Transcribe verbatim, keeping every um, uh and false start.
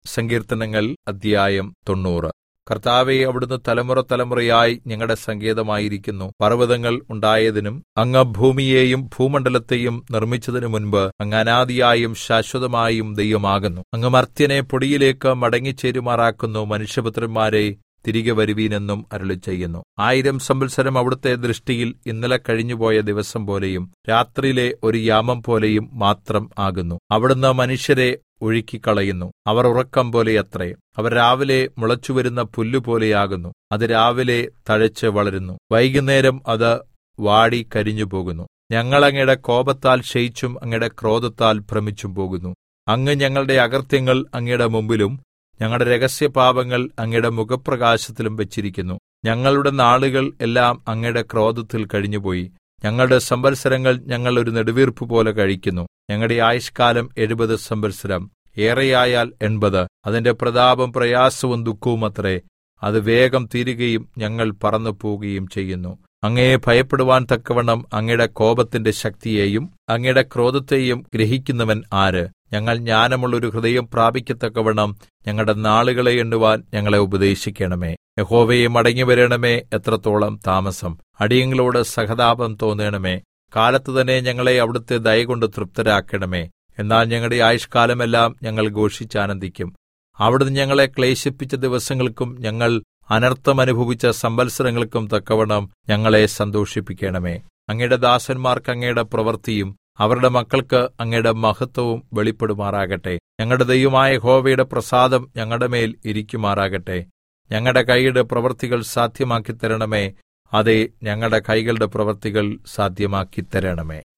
സങ്കീർത്തനങ്ങൾ അധ്യായം തൊണ്ണൂറ്. കർത്താവേ, അവിടുന്ന് തലമുറ തലമുറയായി ഞങ്ങളുടെ സങ്കേതമായിരിക്കുന്നു. പർവ്വതങ്ങൾ ഉണ്ടായതിനും അങ്ങ് ഭൂമിയെയും ഭൂമണ്ഡലത്തെയും നിർമ്മിച്ചതിനു മുൻപ് അങ്ങ് അനാദിയായും ശാശ്വതമായും ദൈവമാകുന്നു. അങ്ങ് മർത്യനെ പൊടിയിലേക്ക് മടങ്ങിച്ചേരുമാറാക്കുന്നു. മനുഷ്യപുത്രന്മാരെ തിരികെ വരുവീൻ എന്നും അരുളിച്ചെയ്യുന്നു. ആയിരം സംവത്സരം അവിടുത്തെ ദൃഷ്ടിയിൽ ഇന്നലെ കഴിഞ്ഞുപോയ ദിവസം പോലെയും രാത്രിയിലെ ഒരു യാമം പോലെയും മാത്രം ആകുന്നു. അവിടുന്ന് മനുഷ്യരെ ഒഴുക്കിക്കളയുന്നു. അവർ ഉറക്കം പോലെയത്രേ. അവർ രാവിലെ മുളച്ചുവരുന്ന പുല്ലുപോലെയാകുന്നു. അത് രാവിലെ തഴച്ച് വളരുന്നു, വൈകുന്നേരം അത് വാടി കരിഞ്ഞുപോകുന്നു. ഞങ്ങൾ അങ്ങയുടെ കോപത്താൽ ക്ഷയിച്ചും അങ്ങയുടെ ക്രോധത്താൽ ഭ്രമിച്ചും പോകുന്നു. അങ്ങ് ഞങ്ങളുടെ അകൃത്യങ്ങൾ അങ്ങയുടെ മുമ്പിലും ഞങ്ങളുടെ രഹസ്യപാപങ്ങൾ അങ്ങയുടെ മുഖപ്രകാശത്തിലും വെച്ചിരിക്കുന്നു. ഞങ്ങളുടെ നാളുകൾ എല്ലാം അങ്ങയുടെ ക്രോധത്തിൽ കഴിഞ്ഞുപോയി. ഞങ്ങളുടെ സംവത്സരങ്ങൾ ഞങ്ങൾ ഒരു നെടുവീർപ്പ് പോലെ കഴിക്കുന്നു. ഞങ്ങളുടെ ആയുഷ്കാലം എഴുപത് സംവത്സരം, ഏറെയായാൽ എൺപത്. അതിന്റെ പ്രതാപം പ്രയാസവും ദുഃഖവും അത്രേ. അത് വേഗം തീരുകയും ഞങ്ങൾ പറന്നു പോവുകയും ചെയ്യുന്നു. അങ്ങയെ ഭയപ്പെടുവാൻ തക്കവണ്ണം അങ്ങയുടെ കോപത്തിന്റെ ശക്തിയെയും അങ്ങയുടെ ക്രോധത്തെയും ഗ്രഹിക്കുന്നവൻ ആര്? ഞങ്ങൾ ജ്ഞാനമുള്ളൊരു ഹൃദയം പ്രാപിക്കത്തക്കവണ്ണം ഞങ്ങളുടെ നാളുകളെ എണ്ണുവാൻ ഞങ്ങളെ ഉപദേശിക്കണമേ. യഹോവേ, മടങ്ങിവരണമേ. എത്രത്തോളം താമസം? അടിയങ്ങളോട് സഹതാപം തോന്നണമേ. കാലത്ത് തന്നെ ഞങ്ങളെ അവിടുത്തെ ദയകൊണ്ട് തൃപ്തരാക്കണമേ. എന്നാൽ ഞങ്ങളുടെ ആയുഷ്കാലമെല്ലാം ഞങ്ങൾ ഘോഷിച്ചാനന്ദിക്കും. അവിടുന്ന് ഞങ്ങളെ ക്ലേശിപ്പിച്ച ദിവസങ്ങൾക്കും ഞങ്ങൾ അനർത്ഥം അനുഭവിച്ച സംവത്സരങ്ങൾക്കും തക്കവണ്ണം ഞങ്ങളെ സന്തോഷിപ്പിക്കണമേ. അങ്ങയുടെ ദാസന്മാർക്ക് അങ്ങയുടെ പ്രവൃത്തിയും അവരുടെ മക്കൾക്ക് അങ്ങയുടെ മഹത്വവും വെളിപ്പെടുമാറാകട്ടെ. ഞങ്ങളുടെ ദൈവമായ യഹോവയുടെ പ്രസാദം ഞങ്ങളുടെ മേൽ ഇരിക്കുമാറാകട്ടെ. ഞങ്ങളുടെ കൈയുടെ പ്രവൃത്തികൾ സാധ്യമാക്കി തരണമേ. അതെ, ഞങ്ങളുടെ കൈകളുടെ പ്രവൃത്തികൾ സാധ്യമാക്കി തരണമേ.